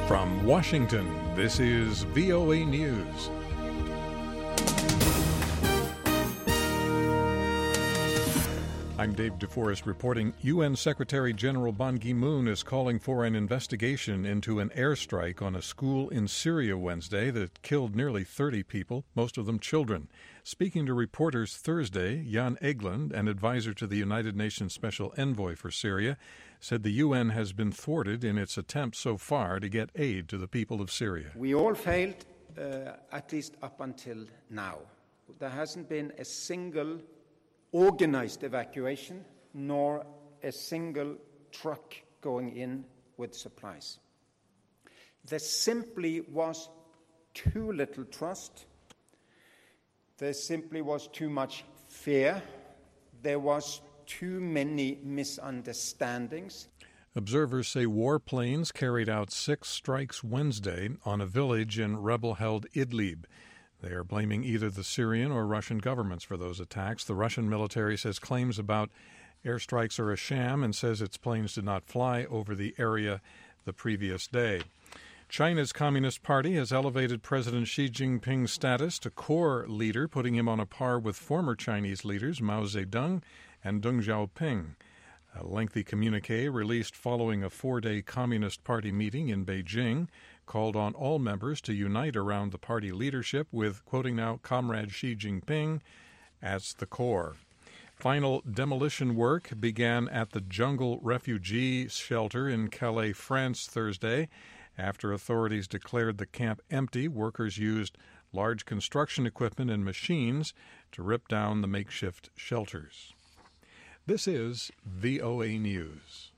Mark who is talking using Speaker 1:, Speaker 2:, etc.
Speaker 1: From Washington, this is VOA News. I'm Dave DeForest reporting. UN Secretary General Ban Ki-moon is calling for an investigation into an airstrike on a school in Syria Wednesday that killed nearly 30 people, most of them children. Speaking to reporters Thursday, Jan Egeland, an advisor to the United Nations Special Envoy for Syria, said the UN has been thwarted in its attempts so far to get aid to the people of Syria.
Speaker 2: We all failed, at least up until now. There hasn't been a single organized evacuation, nor a single truck going in with supplies. There simply was too little trust. There simply was too much fear. There was too many misunderstandings.
Speaker 1: Observers say warplanes carried out 6 strikes Wednesday on a village in rebel-held Idlib. They are blaming either the Syrian or Russian governments for those attacks. The Russian military says claims about airstrikes are a sham and says its planes did not fly over the area the previous day. China's Communist Party has elevated President Xi Jinping's status to core leader, putting him on a par with former Chinese leaders Mao Zedong and Deng Xiaoping. A lengthy communique released following a 4-day Communist Party meeting in Beijing called on all members to unite around the party leadership with, quoting now, Comrade Xi Jinping as the core. Final demolition work began at the Jungle Refugee Shelter in Calais, France, Thursday. After authorities declared the camp empty, workers used large construction equipment and machines to rip down the makeshift shelters. This is VOA News.